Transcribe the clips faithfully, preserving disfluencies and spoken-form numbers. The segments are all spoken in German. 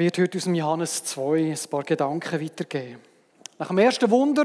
werde heute aus dem Johannes zwei ein paar Gedanken weitergeben. Nach dem ersten Wunder,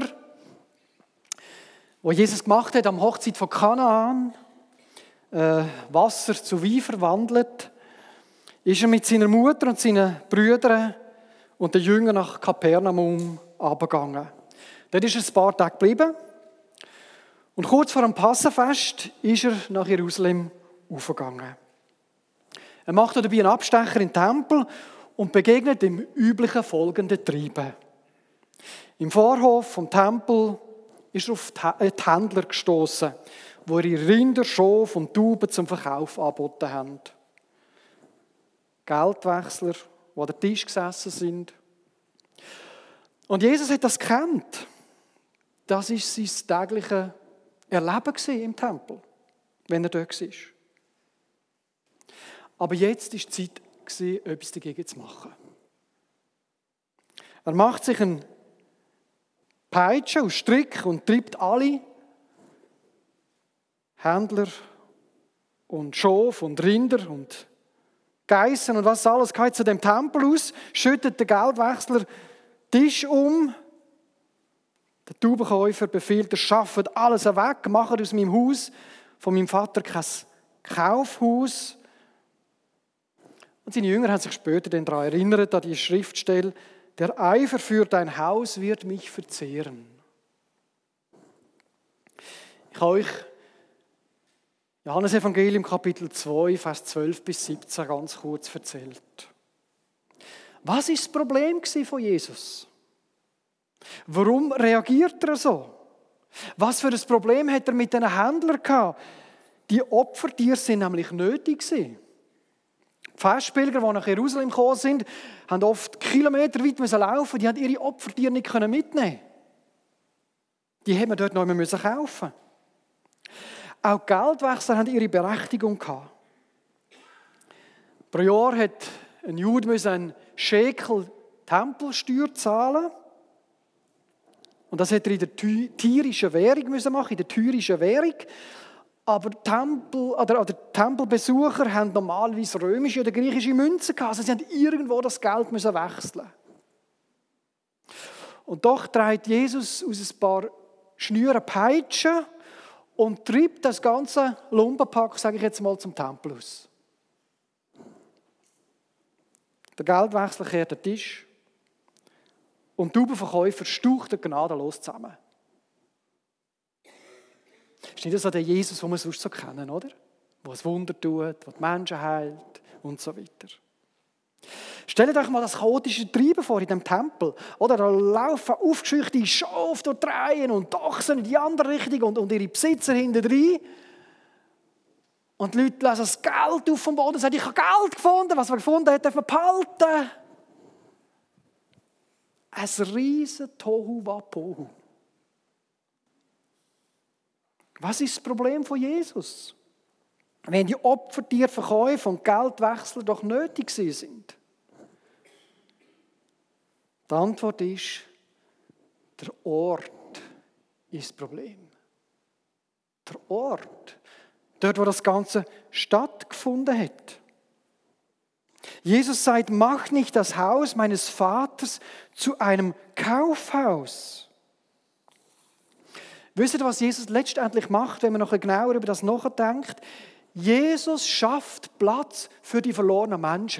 das Jesus gemacht hat am Hochzeit von Kanaan, äh, Wasser zu Wein verwandelt, ist er mit seiner Mutter und seinen Brüdern und den Jüngern nach Kapernaum abgegangen. Dort ist er ein paar Tage geblieben. Und kurz vor dem Passafest ist er nach Jerusalem aufgegangen. Er macht dabei einen Abstecher in den Tempel und begegnet dem üblichen folgenden Treiben. Im Vorhof vom Tempel ist er auf die Händler gestoßen, wo ihre Rinder, Schafe und Tauben zum Verkauf angeboten haben. Geldwechsler, die an den Tisch gesessen sind. Und Jesus hat das gekannt. Das war sein tägliches Erleben im Tempel, wenn er dort war. Aber jetzt war die Zeit, etwas dagegen zu machen. Er macht sich einen Peitsche aus Strick und treibt alle Händler und Schafe und Rinder und Geissen und was alles geht zu dem Tempel aus, schüttet der Geldwechsler Tisch um. Der Taubenkäufer befiehlt, er schafft alles weg, macht aus meinem Haus, von meinem Vater kein Kaufhaus. Und seine Jünger haben sich später daran erinnert, an die Schriftstelle, der Eifer für dein Haus wird mich verzehren. Ich habe euch Johannes Evangelium Kapitel zwei, Vers zwölf bis siebzehn ganz kurz erzählt. Was war das Problem von Jesus? Warum reagiert er so? Was für ein Problem hat er mit den Händlern gehabt? Die Opfertiere sind nämlich nötig gewesen. Die Festpilger, die nach Jerusalem gekommen sind, haben oft kilometerweit laufen. Die haben ihre Opfertiere nicht mitnehmen. Die hätten wir dort noch einmal kaufen. Auch die Geldwechsler haben ihre Berechtigung gehabt. Pro Jahr hat ein Jude einen Schekel Tempelsteuer zahlen. Und das hätte er in der tyrischen Währung machen, in der tyrischen Währung. Aber Tempel, oder, oder Tempelbesucher haben normalerweise römische oder griechische Münzen gehabt. Also sie haben irgendwo das Geld müssen wechseln. Und doch trägt Jesus aus ein paar Schnüren Peitschen und treibt das ganze Lumpenpack, sage ich jetzt mal, zum Tempel aus. Der Geldwechsler kehrt den Tisch und die Taubenverkäufer stauchen gnadenlos zusammen. Ist nicht so der Jesus, den wir sonst so kennen, oder? Der ein Wunder tut, der die Menschen heilt und so weiter. Stellt euch mal das chaotische Treiben vor in dem Tempel. Oder da laufen aufgescheuchte Schafe durch die Reihen und Dachsen in die andere Richtung und, und ihre Besitzer hinten rein. Und die Leute lassen das Geld auf vom Boden und sagen, ich habe Geld gefunden. Was man gefunden hat, darf man behalten. Ein riesen Tohu-Wabohu. Was ist das Problem von Jesus? Wenn die Opfertierverkäufe und Geldwechsler doch nötig sind. Die Antwort ist, der Ort ist das Problem. Der Ort, dort wo das Ganze stattgefunden hat. Jesus sagt, mach nicht das Haus meines Vaters zu einem Kaufhaus. Wisst ihr, was Jesus letztendlich macht, wenn man noch genauer über das nachdenkt? Jesus schafft Platz für die verlorenen Menschen.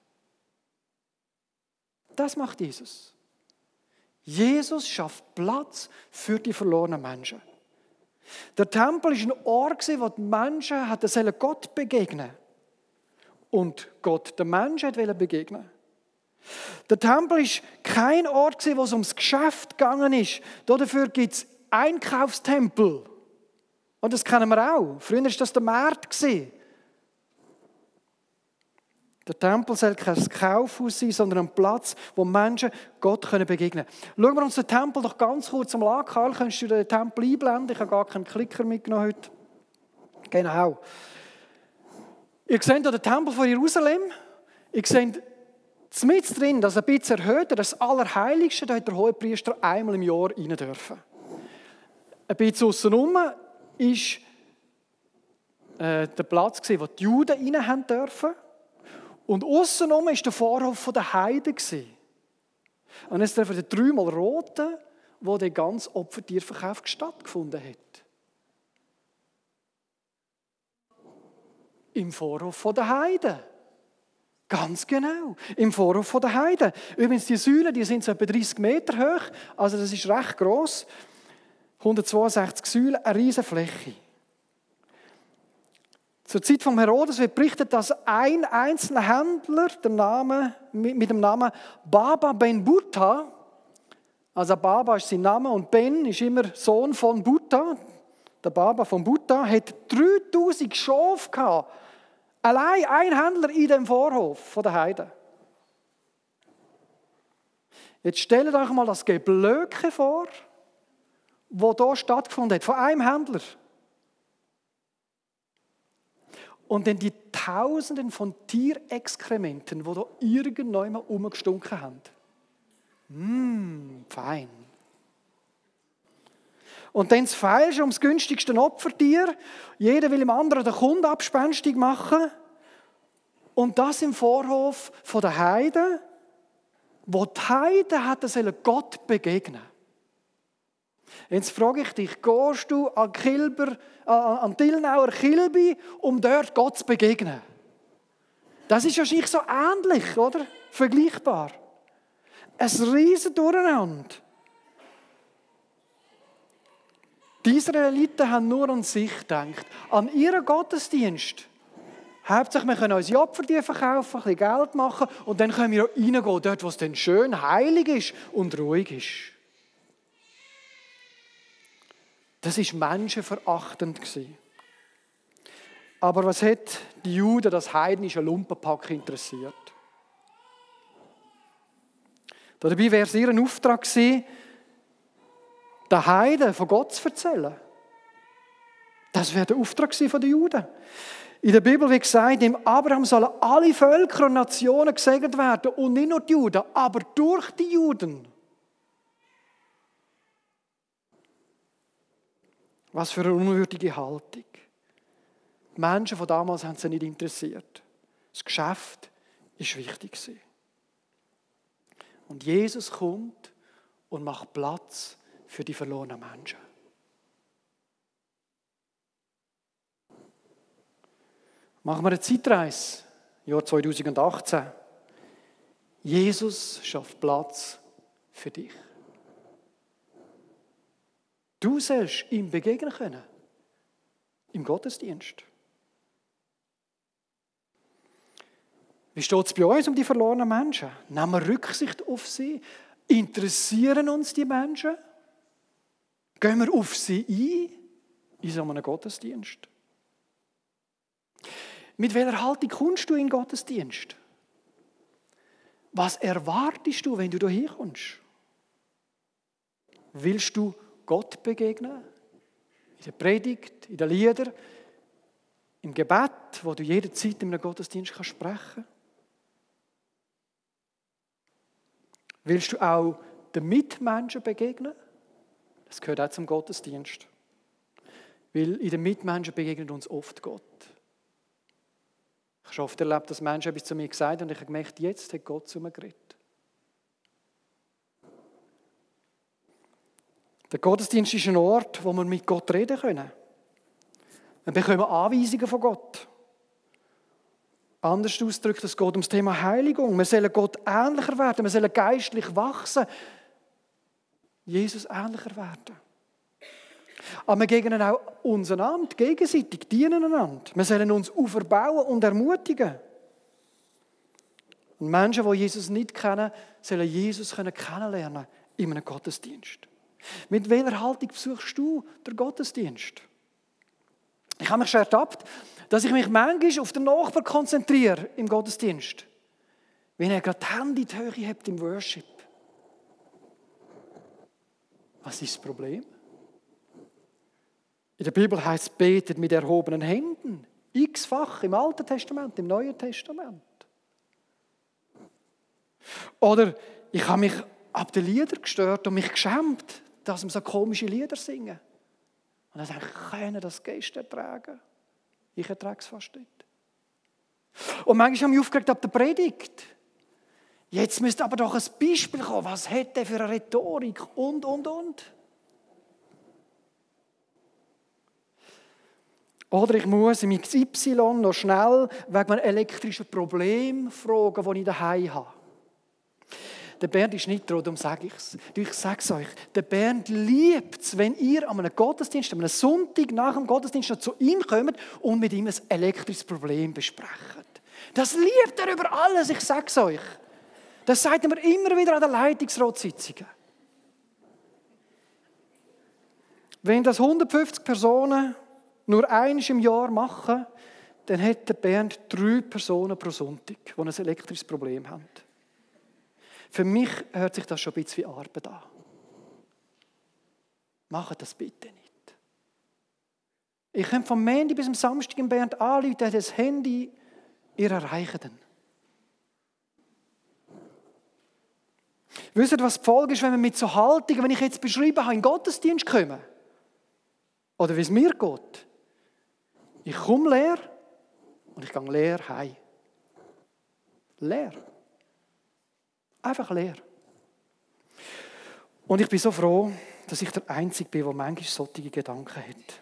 Das macht Jesus. Jesus schafft Platz für die verlorenen Menschen. Der Tempel war ein Ort, wo die Menschen Gott begegnen sollten. Und Gott den Menschen begegnen. Der Tempel war kein Ort, wo es ums Geschäft gegangen ist. Dafür gibt es Einkaufstempel. Und das kennen wir auch. Früher war das der Markt. Der Tempel soll kein Kaufhaus sein, sondern ein Platz, wo Menschen Gott begegnen können. Schauen wir uns den Tempel doch ganz kurz mal an. Karl, kannst du den Tempel einblenden? Ich habe gar keinen Klicker mitgenommen heute. Genau. Ihr seht hier den Tempel von Jerusalem. Ihr seht mitten drin, das ein bisschen erhöht, das Allerheiligste, da hat der Hohepriester einmal im Jahr rein dürfen. Ein bisschen aussen war äh, der Platz, wo die Juden rein haben dürfen. Und aussenrum war der Vorhof der Heiden. Und jetzt treffen wir dreimal Roten, wo der ganze Opfertierverkauf stattgefunden hat. Im Vorhof der Heiden. Ganz genau, im Vorhof der Heiden. Übrigens, die Säulen, die sind so etwa dreißig Meter hoch, also das ist recht gross. hundertzweiundsechzig Säulen, eine riesige Fläche. Zur Zeit von Herodes wird berichtet, dass ein einzelner Händler der Name, mit dem Namen Baba ben Butta, also Baba ist sein Name und Ben ist immer Sohn von Butta, der Baba von Butta, hat dreitausend Schafe gehabt. Allein ein Händler in dem Vorhof der Heiden. Jetzt stellt euch mal das Geblöke vor, das hier stattgefunden hat, von einem Händler. Und dann die Tausenden von Tierexkrementen, die hier irgendwann rumgestunken haben. Mmm, fein. Und dann das Feilschen ums günstigste Opfertier. Jeder will dem anderen den Kunden abspenstig machen. Und das im Vorhof der Heiden, wo die Heiden hätten Gott begegnen sollen. Jetzt frage ich dich, gehst du an, Kilber, an Tilnauer Kilby, um dort Gott zu begegnen? Das ist wahrscheinlich so ähnlich, oder? Vergleichbar. Ein riesen Durcheinander. Die Israeliten haben nur an sich gedacht, an ihren Gottesdienst. Hauptsächlich, wir können unsere Opfer verkaufen, ein bisschen Geld machen und dann können wir auch reingehen, dort, wo es dann schön heilig ist und ruhig ist. Das war menschenverachtend. Aber was hat die Juden, das heidnische Lumpenpack, interessiert? Dabei wäre es ihr Auftrag gewesen, den Heiden von Gott zu erzählen. Das wäre der Auftrag der Juden. In der Bibel wird gesagt, im Abraham sollen alle Völker und Nationen gesegnet werden. Und nicht nur die Juden, aber durch die Juden. Was für eine unwürdige Haltung. Die Menschen von damals haben sie nicht interessiert. Das Geschäft war wichtig. Und Jesus kommt und macht Platz für die verlorenen Menschen. Machen wir eine Zeitreise, Jahr zweitausendachtzehn. Jesus schafft Platz für dich. Du sollst ihm begegnen können. Im Gottesdienst. Wie steht es bei uns um die verlorenen Menschen? Nehmen wir Rücksicht auf sie? Interessieren uns die Menschen? Gehen wir auf sie ein? In so einem Gottesdienst? Mit welcher Haltung kommst du in den Gottesdienst? Was erwartest du, wenn du hierher kommst? Willst du Gott begegnen? In der Predigt, in den Liedern, im Gebet, wo du jederzeit in einem Gottesdienst kannst sprechen? Willst du auch den Mitmenschen begegnen? Das gehört auch zum Gottesdienst. Weil in den Mitmenschen begegnet uns oft Gott. Ich habe schon oft erlebt, dass Menschen etwas zu mir gesagt haben und ich habe gemerkt, jetzt hat Gott zu mir geredet. Der Gottesdienst ist ein Ort, wo wir mit Gott reden können. Wir bekommen Anweisungen von Gott. Anders ausgedrückt, es geht um das Thema Heiligung. Wir sollen Gott ähnlicher werden, wir sollen geistlich wachsen, Jesus ähnlicher werden. Aber wir begegnen auch uns einander, gegenseitig, dienen einander. Wir sollen uns auferbauen und ermutigen. Und Menschen, die Jesus nicht kennen, sollen Jesus kennenlernen in einem Gottesdienst. Mit welcher Haltung besuchst du den Gottesdienst? Ich habe mich schon ertappt, dass ich mich manchmal auf den Nachbarn konzentriere im Gottesdienst. Wenn er gerade die Hände in die Höhe hebt im Worship. Was ist das Problem? In der Bibel heißt es, betet mit erhobenen Händen. X-fach im Alten Testament, im Neuen Testament. Oder ich habe mich ab den Liedern gestört und mich geschämt, dass wir so komische Lieder singen. Und dann denke ich, können das Geist ertragen? Ich ertrage es fast nicht. Und manchmal habe ich mich aufgeregt ab der Predigt. Jetzt müsste aber doch ein Beispiel kommen. Was hat der für eine Rhetorik? Und, und, und. Oder ich muss im X Y noch schnell wegen einem elektrischen Problem fragen, das ich daheim habe. Der Bernd ist nicht dran, darum sage ich es. Ich sage es euch, der Bernd liebt es, wenn ihr an einem Gottesdienst, an einem Sonntag nach dem Gottesdienst noch zu ihm kommt und mit ihm ein elektrisches Problem besprecht. Das liebt er über alles, ich sage es euch. Das sagt er mir immer wieder an den Leitungsratssitzungen. Wenn das hundertfünfzig Personen nur einmal im Jahr machen, dann hat der Bernd drei Personen pro Sonntag, die ein elektrisches Problem haben. Für mich hört sich das schon ein bisschen wie Arbeit an. Macht das bitte nicht. Ich kann vom Montag bis zum Samstag im Bernd anrufen, der hat das Handy, ihr erreicht ihn. Wisst ihr, was die Folge ist, wenn wir mit so Haltungen, wenn ich jetzt beschrieben habe, in den Gottesdienst kommen? Oder wie es mir geht? Ich komme leer und ich gehe leer heim. Leer. Einfach leer. Und ich bin so froh, dass ich der Einzige bin, der manchmal solche Gedanken hat.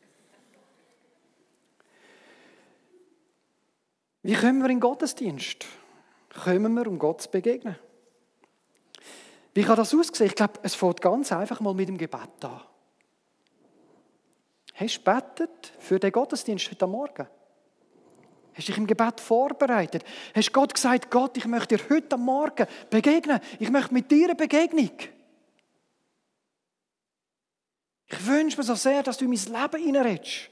Wie kommen wir in den Gottesdienst? Kommen wir, um Gott zu begegnen? Wie kann das aussehen? Ich glaube, es fängt ganz einfach mal mit dem Gebet an. Hast du gebetet für den Gottesdienst heute Morgen? Hast du dich im Gebet vorbereitet? Hast du Gott gesagt, Gott, ich möchte dir heute Morgen begegnen. Ich möchte mit dir eine Begegnung. Ich wünsche mir so sehr, dass du in mein Leben hineinredest.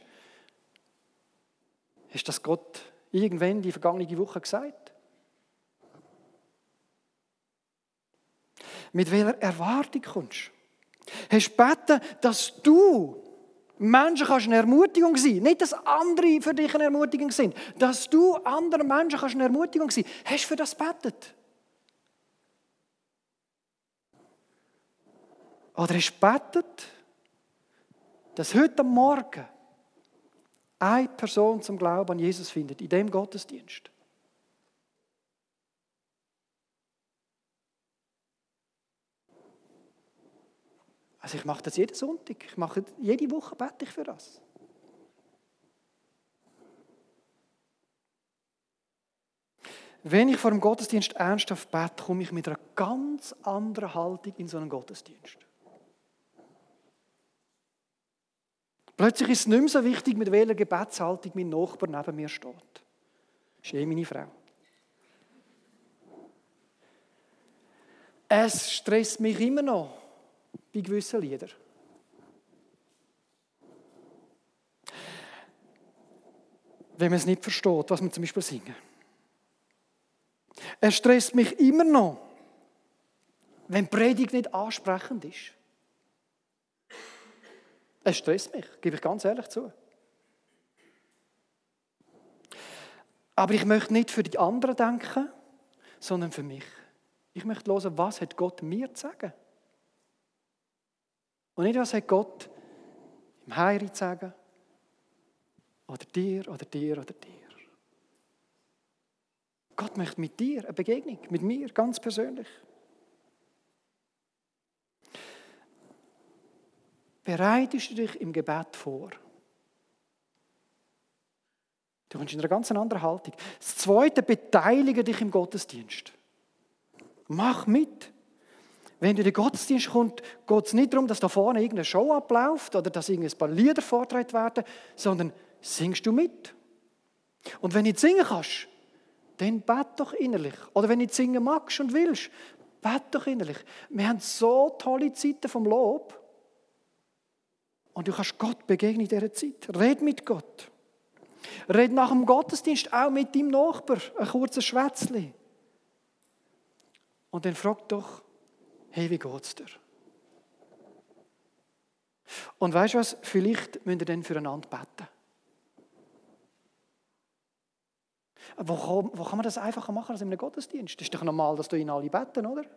Hast du das Gott irgendwann die vergangene Woche gesagt? Mit welcher Erwartung kommst du? Hast du gebeten, dass du Menschen kannst eine Ermutigung sein. Nicht, dass andere für dich eine Ermutigung sind. Dass du anderen Menschen kannst eine Ermutigung sein. Hast du für das gebetet? Oder hast du gebetet, dass heute Morgen eine Person zum Glauben an Jesus findet, in diesem Gottesdienst? Also ich mache das jeden Sonntag. Ich mache, jede Woche bete ich für das. Wenn ich vor dem Gottesdienst ernsthaft bete, komme ich mit einer ganz anderen Haltung in so einen Gottesdienst. Plötzlich ist es nicht mehr so wichtig, mit welcher Gebetshaltung mein Nachbar neben mir steht. Das ist eh meine Frau. Es stresst mich immer noch bei gewissen Liedern. Wenn man es nicht versteht, was wir zum Beispiel singen. Es stresst mich immer noch, wenn die Predigt nicht ansprechend ist. Es stresst mich, gebe ich ganz ehrlich zu. Aber ich möchte nicht für die anderen denken, sondern für mich. Ich möchte hören, was hat Gott mir zu sagen? Und nicht, was hat Gott im Heiri zu sagen? Oder dir, oder dir, oder dir. Gott möchte mit dir eine Begegnung, mit mir, ganz persönlich. Bereitest du dich im Gebet vor? Du kommst in einer ganz anderen Haltung. Das Zweite, beteilige dich im Gottesdienst. Mach mit. Wenn du in den Gottesdienst kommst, geht es nicht darum, dass da vorne irgendeine Show abläuft oder dass ein paar Lieder vorgetragen werden, sondern singst du mit. Und wenn du nicht singen kannst, dann bet doch innerlich. Oder wenn du nicht singen magst und willst, bet doch innerlich. Wir haben so tolle Zeiten vom Lob. Und du kannst Gott begegnen in dieser Zeit. Red mit Gott. Red nach dem Gottesdienst auch mit deinem Nachbar. Ein kurzes Schwätzchen. Und dann frag doch, hey, wie geht's dir? Und weißt du was? Vielleicht müsst ihr dann füreinander beten. Wo kann, wo kann man das einfacher machen als in einem Gottesdienst? Das ist doch normal, dass du ihn alle beten, oder?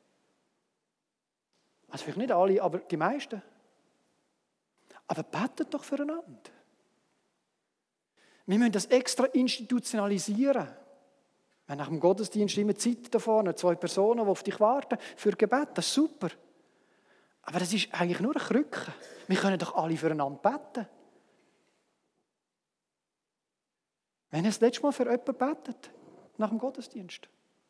Also vielleicht nicht alle, aber die meisten. Aber betet doch füreinander. Wir müssen das extra institutionalisieren. Wir haben nach dem Gottesdienst immer Zeit da vorne, zwei Personen, die auf dich warten für Gebet. Das ist super. Aber das ist eigentlich nur eine Krücke. Wir können doch alle füreinander beten. Wenn ihr das letzte Mal für jemanden betet, nach dem Gottesdienst.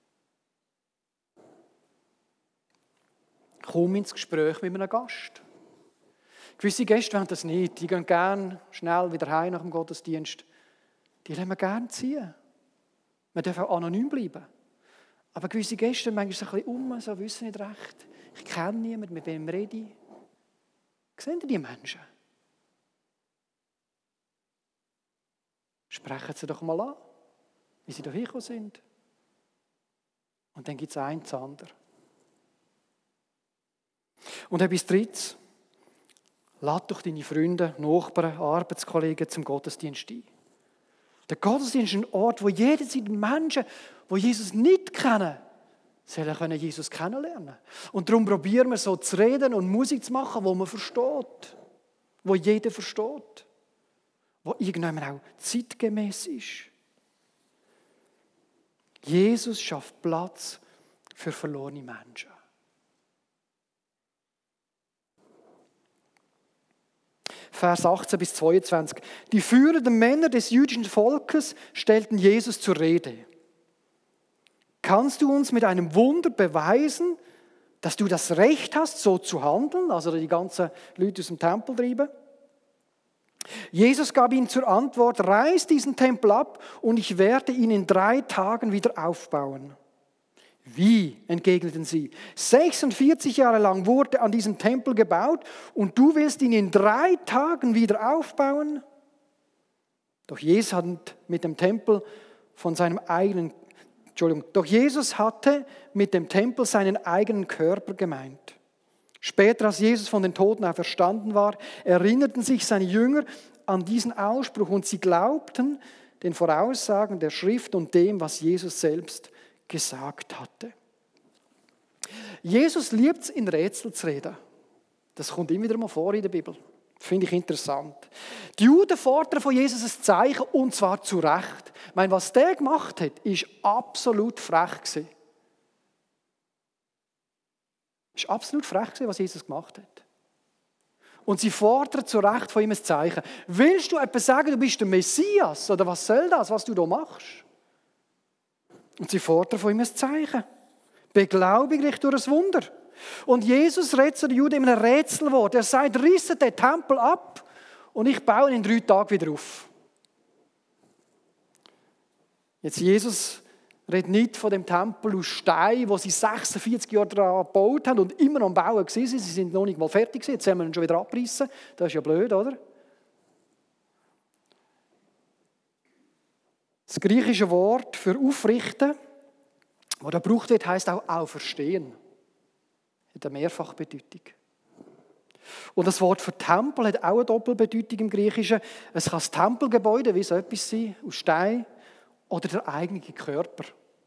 Komm ins Gespräch mit einem Gast. Gewisse Gäste wollen das nicht. Die gehen gerne schnell wieder heim nach dem Gottesdienst. Die lassen wir gerne ziehen. Wir dürfen auch anonym bleiben. Aber gewisse Gäste manchmal so ein bisschen um, so wissen nicht recht. Ich kenne niemanden, mit wem rede ich. Sehen Sie die Menschen? Sprechen Sie doch mal an, wie sie hierher gekommen sind. Und dann gibt es eins zu andere. Und etwas Drittes. Lade doch deine Freunde, Nachbarn, Arbeitskollegen zum Gottesdienst ein. Der Gottesdienst ist ein Ort, wo jederzeit Menschen, die Jesus nicht kennen, sollen Jesus kennenlernen. Und darum probieren wir so zu reden und Musik zu machen, wo man versteht. Wo jeder versteht. Wo irgendwann auch zeitgemäß ist. Jesus schafft Platz für verlorene Menschen. Vers achtzehn bis zweiundzwanzig. Die führenden Männer des jüdischen Volkes stellten Jesus zur Rede. Kannst du uns mit einem Wunder beweisen, dass du das Recht hast, so zu handeln? Also die ganzen Leute aus dem Tempel treiben. Jesus gab ihnen zur Antwort, reiß diesen Tempel ab und ich werde ihn in drei Tagen wieder aufbauen. Wie? Entgegneten sie. sechsundvierzig Jahre lang wurde an diesem Tempel gebaut und du willst ihn in drei Tagen wieder aufbauen? Doch Jesus hat mit dem Tempel von seinem eigenen, Entschuldigung, doch Jesus hatte mit dem Tempel seinen eigenen Körper gemeint. Später, als Jesus von den Toten auferstanden war, erinnerten sich seine Jünger an diesen Ausspruch und sie glaubten den Voraussagen der Schrift und dem, was Jesus selbst gesagt hatte. Jesus liebt es, in Rätsel zu reden. Das kommt immer wieder mal vor in der Bibel. Das finde ich interessant. Die Juden fordern von Jesus ein Zeichen, und zwar zu Recht. Ich meine, was der gemacht hat, ist absolut frech gewesen. Es war absolut frech gewesen, was Jesus gemacht hat. Und sie fordern zu Recht von ihm ein Zeichen. Willst du etwas sagen, du bist der Messias? Oder was soll das, was du da machst? Und sie fordern von ihm ein Zeichen. Beglaubige dich durch ein Wunder. Und Jesus redet zu den Juden in einem Rätselwort. Er sagt, risse den Tempel ab und ich baue ihn in drei Tagen wieder auf. Jetzt Jesus redet nicht von dem Tempel aus Stein, wo sie sechsundvierzig Jahre daran gebaut haben und immer noch am Bauen waren. Sie sind noch nicht mal fertig gewesen. Jetzt haben wir ihn schon wieder abgerissen. Das ist ja blöd, oder? Das griechische Wort für aufrichten, das da gebraucht wird, heisst auch auferstehen. Hat eine Mehrfachbedeutung. Und das Wort für Tempel hat auch eine Doppelbedeutung im Griechischen. Es kann das Tempelgebäude wie so etwas sein, aus Stein, oder der eigene Körper.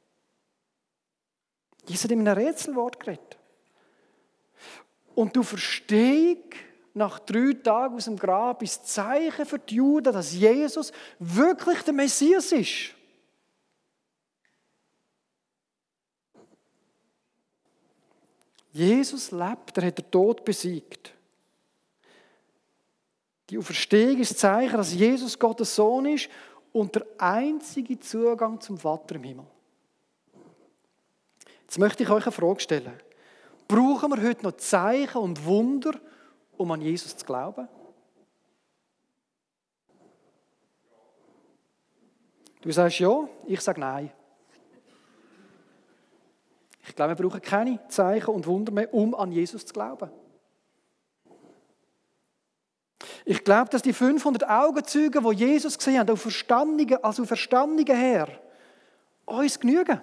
Jesus hat in einem Rätselwort geredet. Und du Verstehung nach drei Tagen aus dem Grab ist das Zeichen für die Juden, dass Jesus wirklich der Messias ist. Jesus lebt, er hat den Tod besiegt. Die Auferstehung ist das Zeichen, dass Jesus Gottes Sohn ist und der einzige Zugang zum Vater im Himmel. Jetzt möchte ich euch eine Frage stellen. Brauchen wir heute noch Zeichen und Wunder, um an Jesus zu glauben? Du sagst ja, ich sage nein. Ich glaube, wir brauchen keine Zeichen und Wunder mehr, um an Jesus zu glauben. Ich glaube, dass die fünfhundert Augenzeugen, die Jesus gesehen haben, als Auferstandene her, uns genügen.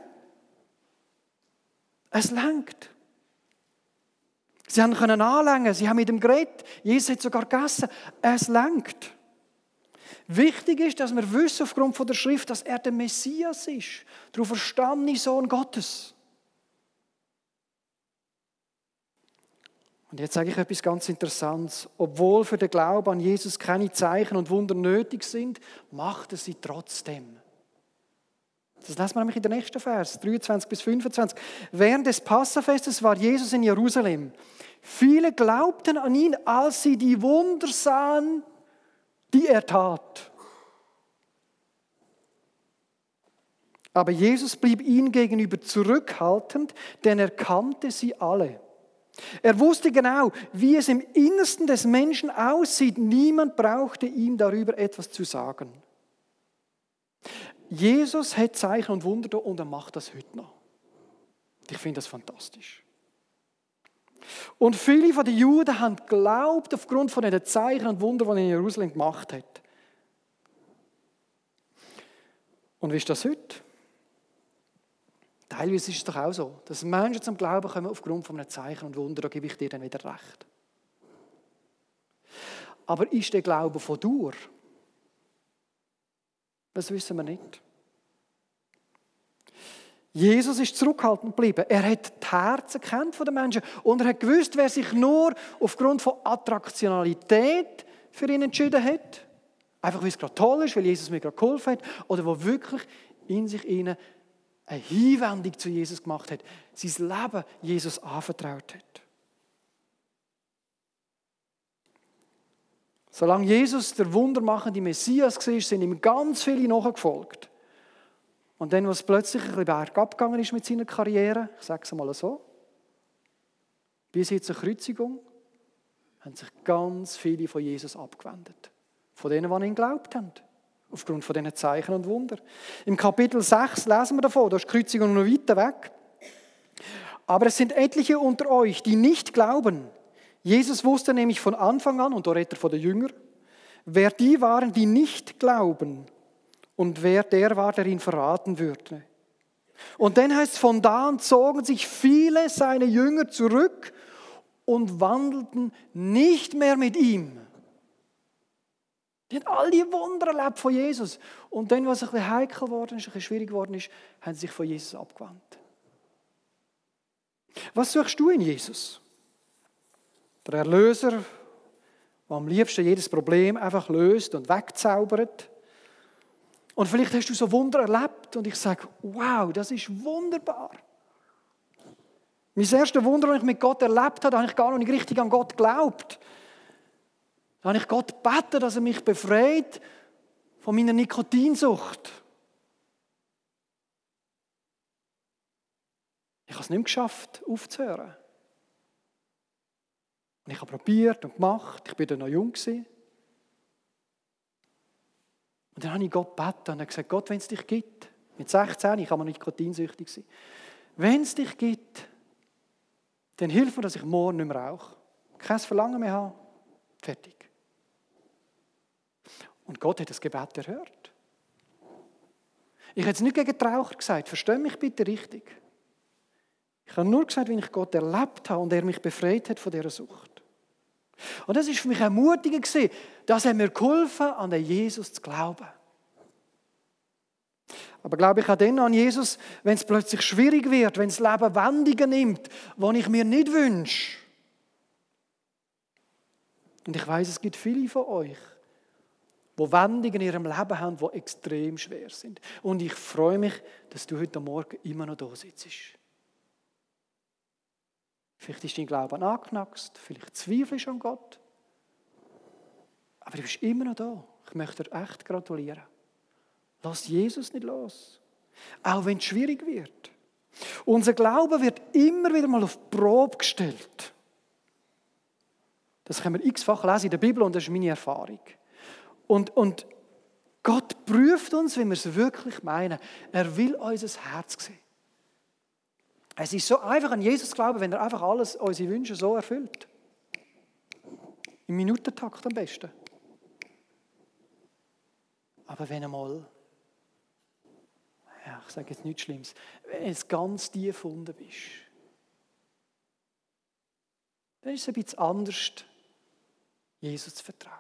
Es reicht. Sie haben können anlängen, sie haben mit ihm geredet, Jesus hat sogar gegessen. Es reicht. Wichtig ist, dass wir wissen aufgrund von der Schrift, dass er der Messias ist, der auferstandene Sohn Gottes. Und jetzt sage ich etwas ganz Interessantes. Obwohl für den Glauben an Jesus keine Zeichen und Wunder nötig sind, macht er sie trotzdem. Das lesen wir nämlich in den nächsten Vers, dreiundzwanzig bis fünfundzwanzig. Während des Passafestes war Jesus in Jerusalem. Viele glaubten an ihn, als sie die Wunder sahen, die er tat. Aber Jesus blieb ihnen gegenüber zurückhaltend, denn er kannte sie alle. Er wusste genau, wie es im Innersten des Menschen aussieht. Niemand brauchte ihm darüber etwas zu sagen. Jesus hat Zeichen und Wunder da und er macht das heute noch. Ich finde das fantastisch. Und viele von den Juden haben geglaubt aufgrund von den Zeichen und Wunder, die er in Jerusalem gemacht hat. Und wie ist das heute? Teilweise ist es doch auch so, dass Menschen zum Glauben kommen aufgrund von einem Zeichen und Wunder, da gebe ich dir dann wieder recht. Aber ist der Glaube von Dauer? Das wissen wir nicht. Jesus ist zurückhaltend geblieben. Er hat die Herzen kennt von den Menschen und er hat gewusst, wer sich nur aufgrund von Attraktionalität für ihn entschieden hat, einfach weil es gerade toll ist, weil Jesus mir gerade geholfen hat, oder wo wirklich in sich ihnen eine Hinwendung zu Jesus gemacht hat, sein Leben Jesus anvertraut hat. Solange Jesus der wundermachende Messias war, sind ihm ganz viele nachgefolgt. Und dann, als es plötzlich ein bisschen bergab gegangen ist mit seiner Karriere, ich sage es mal so, bis hin zur Kreuzigung, haben sich ganz viele von Jesus abgewendet. Von denen, die an ihn geglaubt haben. Aufgrund von diesen Zeichen und Wunder. Im Kapitel sechs lesen wir davon, da ist die Kreuzigung noch weiter weg. Aber es sind etliche unter euch, die nicht glauben. Jesus wusste nämlich von Anfang an, und da redet er von den Jüngern, wer die waren, die nicht glauben und wer der war, der ihn verraten würde. Und dann heißt es, von da an zogen sich viele seiner Jünger zurück und wandelten nicht mehr mit ihm. Die haben all die Wunder erlebt von Jesus. Und dann, was ein bisschen heikel geworden ist, ein bisschen schwierig geworden ist, haben sie sich von Jesus abgewandt. Was suchst du in Jesus? Der Erlöser, der am liebsten jedes Problem einfach löst und wegzaubert. Und vielleicht hast du so Wunder erlebt und ich sage, wow, das ist wunderbar. Mein erstes Wunder, das ich mit Gott erlebt habe, habe ich gar noch nicht richtig an Gott geglaubt. Da habe ich Gott gebeten, dass er mich befreit von meiner Nikotinsucht. Ich habe es nicht mehr geschafft, aufzuhören. Und ich habe probiert und gemacht. Ich war dann noch jung. Und dann habe ich Gott gebeten und er gesagt, Gott, wenn es dich gibt, mit sechzehn, ich war noch nikotinsüchtig sein, wenn es dich gibt, dann hilf mir, dass ich morgen nicht mehr rauche. Kein Verlangen mehr habe. Fertig. Und Gott hat das Gebet erhört. Ich habe jetzt nicht gegen die Raucher gesagt, versteh mich bitte richtig. Ich habe nur gesagt, wie ich Gott erlebt habe und er mich befreit hat von dieser Sucht. Und das war für mich ermutigend, dass er mir geholfen hat, an den Jesus zu glauben. Aber glaube ich auch dann an Jesus, wenn es plötzlich schwierig wird, wenn das Leben Wendungen nimmt, die ich mir nicht wünsche. Und ich weiss, es gibt viele von euch, die Wendungen in ihrem Leben haben, die extrem schwer sind. Und ich freue mich, dass du heute Morgen immer noch da sitzt. Vielleicht ist dein Glaube angeknackst, vielleicht zweifelst du an Gott. Aber du bist immer noch da. Ich möchte dir echt gratulieren. Lass Jesus nicht los. Auch wenn es schwierig wird. Unser Glaube wird immer wieder mal auf die Probe gestellt. Das können wir x-fach lesen in der Bibel und das ist meine Erfahrung. Und, und Gott prüft uns, wenn wir es wirklich meinen. Er will unser Herz sehen. Es ist so einfach an Jesus zu glauben, wenn er einfach alles, unsere Wünsche so erfüllt. Im Minutentakt am besten. Aber wenn einmal, ja, ich sage jetzt nichts Schlimmes, wenn du jetzt ganz tief unten bist, dann ist es ein bisschen anders, Jesus zu vertrauen.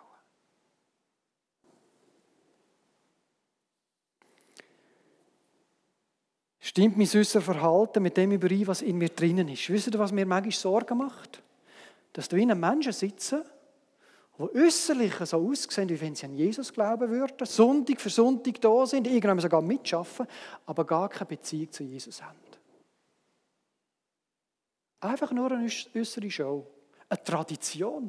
Stimmt mein süßer Verhalten mit dem überein, was in mir drinnen ist? Wisst ihr, was mir manchmal Sorgen macht? dass da innen Menschen sitzen, die äußerlich so aussehen, wie wenn sie an Jesus glauben würden, Sonntag für Sonntag da sind, irgendwann sogar mitschaffen, aber gar keine Beziehung zu Jesus haben. Einfach nur eine äußere Show, eine Tradition.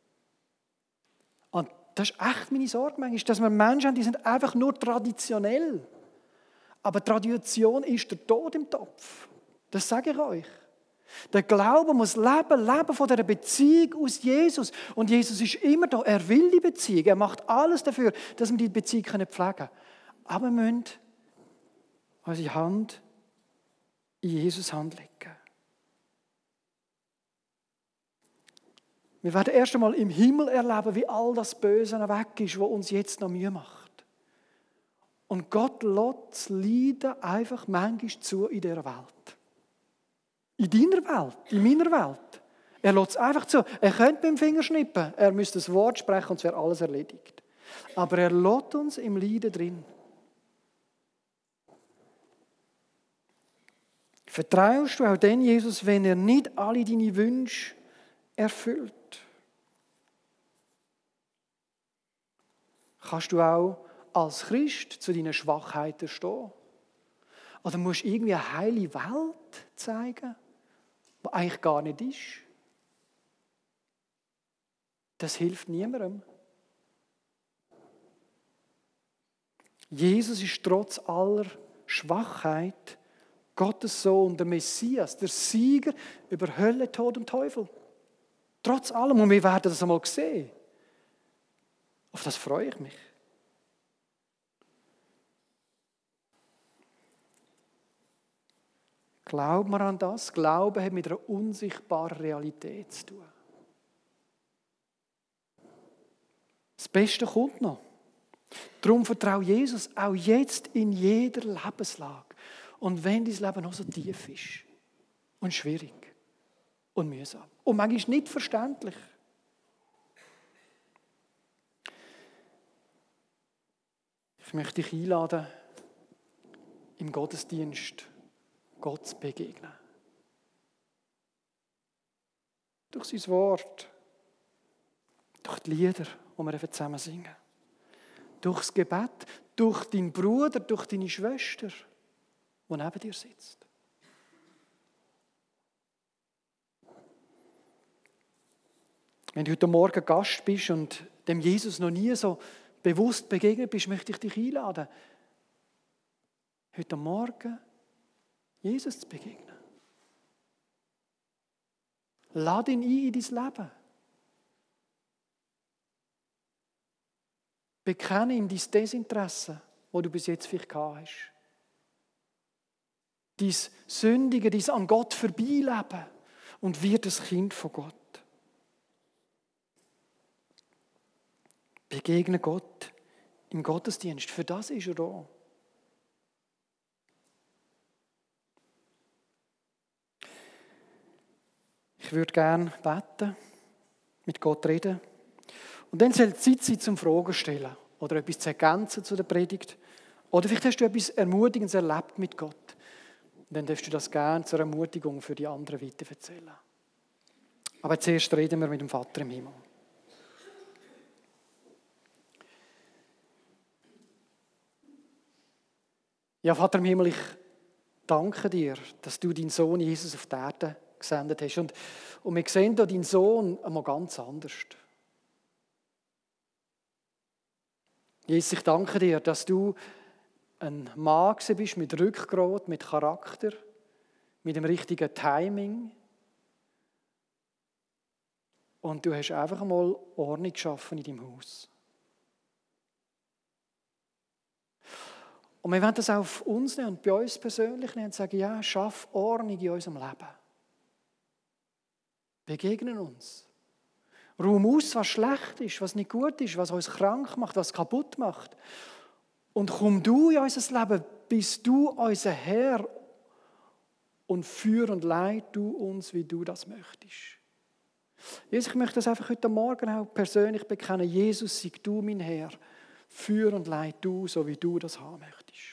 Und das ist echt meine Sorge manchmal, dass wir Menschen haben, die sind einfach nur traditionell. Aber Tradition ist der Tod im Topf. Das sage ich euch. Der Glaube muss leben, leben von dieser Beziehung aus Jesus. Und Jesus ist immer da. Er will die Beziehung. Er macht alles dafür, dass wir die Beziehung pflegen können. Aber wir müssen unsere Hand in Jesus' Hand legen. Wir werden erst einmal im Himmel erleben, wie all das Böse weg ist, was uns jetzt noch Mühe macht. Und Gott lässt das Leiden einfach manchmal zu in dieser Welt. In deiner Welt, in meiner Welt. Er lässt es einfach zu. Er könnte mit dem Finger schnippen, er müsste das Wort sprechen und es wäre alles erledigt. Aber er lässt uns im Leiden drin. Vertraust du auch den Jesus, wenn er nicht alle deine Wünsche erfüllt? Kannst du auch als Christ zu deinen Schwachheiten stehen? Oder musst du irgendwie eine heile Welt zeigen, die eigentlich gar nicht ist? Das hilft niemandem. Jesus ist trotz aller Schwachheit Gottes Sohn, der Messias, der Sieger über Hölle, Tod und Teufel. Trotz allem. Und wir werden das einmal sehen. Auf das freue ich mich. Glauben wir an das? Glauben hat mit einer unsichtbaren Realität zu tun. Das Beste kommt noch. Darum vertraue Jesus auch jetzt in jeder Lebenslage. Und wenn dein Leben noch so tief ist und schwierig und mühsam und manchmal nicht verständlich. Ich möchte dich einladen, im Gottesdienst Gott zu begegnen. Durch sein Wort, durch die Lieder, die wir zusammen singen. Durch das Gebet, durch deinen Bruder, durch deine Schwester, die neben dir sitzt. Wenn du heute Morgen Gast bist und dem Jesus noch nie so bewusst begegnet bist, möchte ich dich einladen, heute Morgen Jesus zu begegnen. Lade ihn ein in dein Leben. Bekenne ihm dein Desinteresse, das du bis jetzt vielleicht gehabt hast. Dein Sündige, dein an Gott vorbeileben und wird ein Kind von Gott. Begegne Gott im Gottesdienst. Für das ist er da. Ich würde gerne beten, mit Gott reden. Und dann soll es Zeit sein zum Fragen stellen oder etwas zu ergänzen zu der Predigt. Oder vielleicht hast du etwas Ermutigendes erlebt mit Gott. Und dann darfst du das gerne zur Ermutigung für die anderen weiterverzählen. Aber zuerst reden wir mit dem Vater im Himmel. Ja, Vater im Himmel, ich danke dir, dass du deinen Sohn Jesus auf die Erde gesendet hast. Und, und wir sehen hier deinen Sohn einmal ganz anders. Jesus, ich danke dir, dass du ein Mann bist mit Rückgrat, mit Charakter, mit dem richtigen Timing. Und du hast einfach einmal Ordnung geschaffen in deinem Haus. Und wir wollen das auch auf uns nehmen und bei uns persönlich nehmen und sagen, ja, schaff Ordnung in unserem Leben. Begegnen uns. Raum aus, was schlecht ist, was nicht gut ist, was uns krank macht, was kaputt macht. Und komm du in unser Leben, bist du unser Herr und führ und leid du uns, wie du das möchtest. Jesus, ich möchte das einfach heute Morgen auch persönlich bekennen. Jesus, sei du mein Herr. Führ und leid du, so wie du das haben möchtest.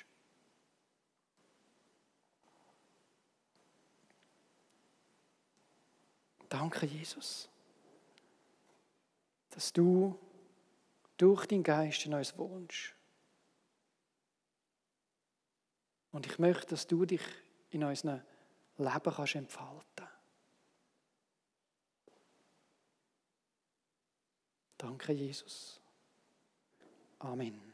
Danke, Jesus. dass du durch deinen Geist in uns wohnst. Und ich möchte, dass du dich in unserem Leben kannst entfalten. Danke, Jesus. Amen.